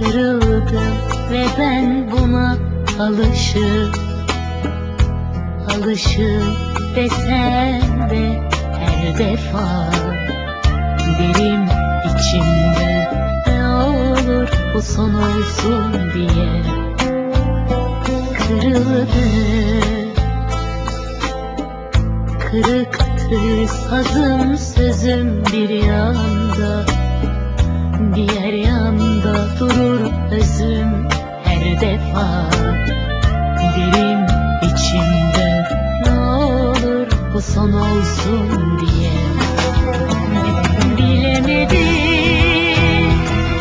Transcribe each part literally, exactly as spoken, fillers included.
Kırıldım ve ben buna alışık, alışık desem de her defa derim içimde, ne olur bu son olsun diye. Kırıldı, kırıktı sazım sözüm bir yanda, diğer yanda durur özüm her defa. Derim içimde, ne olur bu son olsun diye. Bilemedim,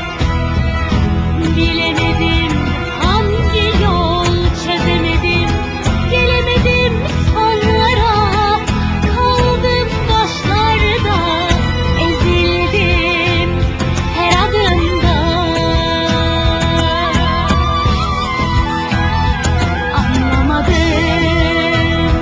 bilemedim hangi yol çözemedim, gelemedim sonlara, kaldım başlarda, ezildim her adımda. Anlamadım,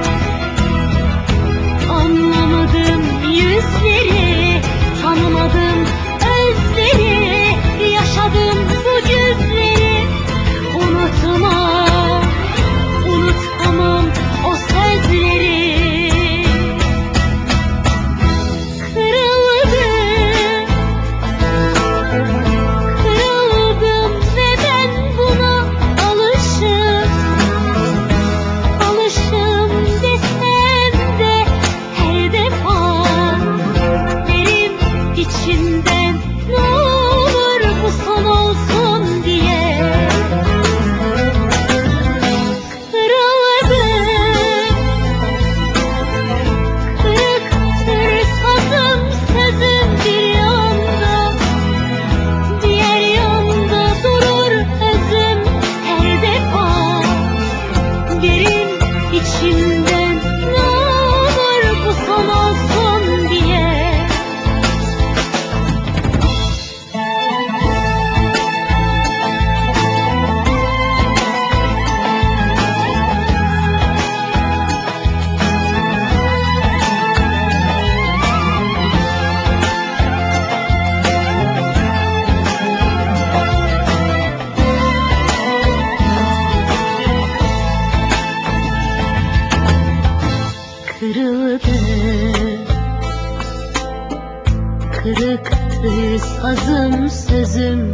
anlamadım yüzleri, tanımadım özleri, yaşadım bu güzleri. Unutmam, unutamam o sözleri. Kırıldım, kırıldım ve ben buna alışım, alışım desem de her defa derim içimden, ne olur bu son olsun diye. Kırıldım, kırıktır sazım sözüm bir yanda, diğer yanda durur özüm her defa. Derin içimden, ne olur bu son olsun diye. Kırıldı, kırıktı sazım sözüm